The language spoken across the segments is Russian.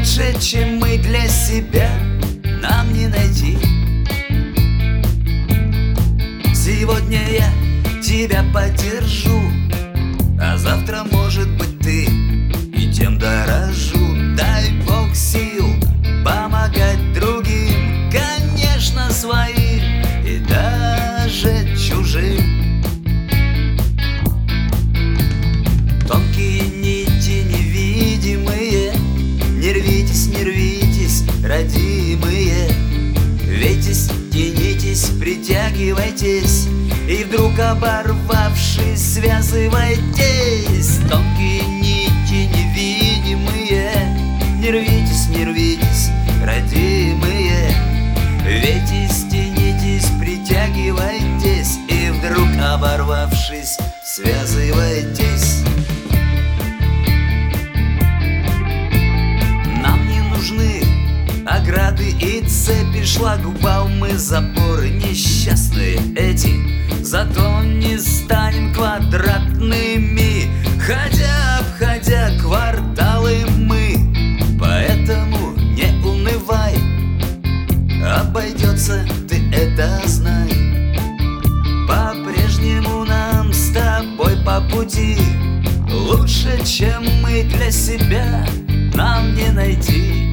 Лучше, чем мы для себя, нам не найти. Сегодня я тебя поддержу, а завтра, может быть, ты и тем дорожу. Дай Бог сил помогать другим, конечно, своим и даже чужим. Тонкие нити невидимые, не рвитесь, не рвитесь, родимые. Ветись, тянитесь, притягивайтесь, и вдруг, оборвавшись, связывайтесь. Тонкие нити невидимые, не рвитесь, не рвитесь, родимые. Ветись, тянитесь, притягивайтесь, и вдруг, оборвавшись, связывайтесь. Нам не нужны ограды и цепи, шлагбаумы, запоры несчастные эти. Зато не станем квадратными, ходя, обходя кварталы мы. Поэтому не унывай, обойдется, ты это знай. По-прежнему нам с тобой по пути. Лучше, чем мы для себя, нам не найти.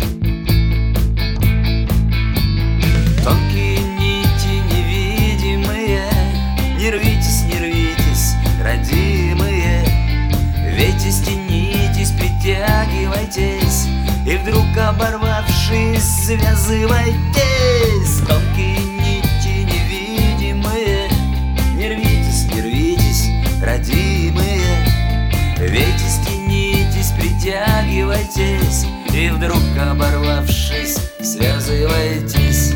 Тонкие нити невидимые, не рвитесь, не рвитесь, родимые. Ветись, тянитесь, притягивайтесь, и вдруг, оборвавшись, связывайтесь. Тонкие нити невидимые, не рвитесь, не рвитесь, родимые. Ветись, тянитесь, притягивайтесь, и вдруг, оборвавшись, связывайтесь.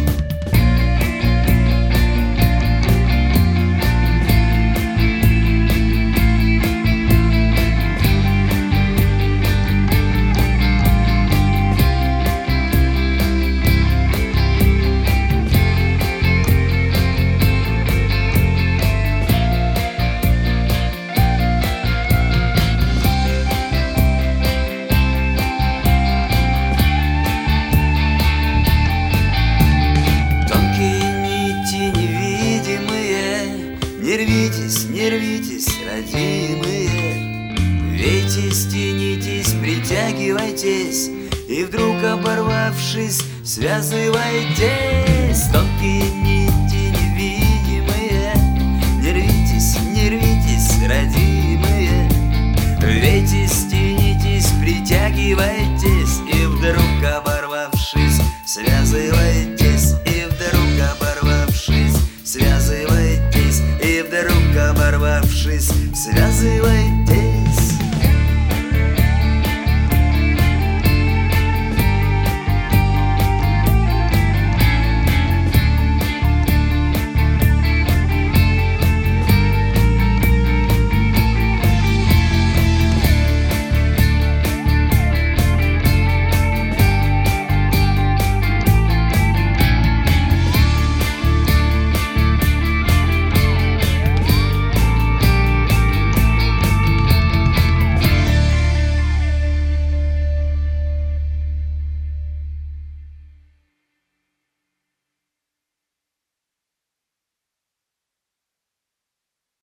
Не рвитесь, не рвитесь, родимые. Ветись, тянитесь, притягивайтесь, и вдруг, оборвавшись, связывайтесь. Тонкие нити невидимые, не рвитесь, не рвитесь, родимые. Ветись, тянитесь, притягивайтесь,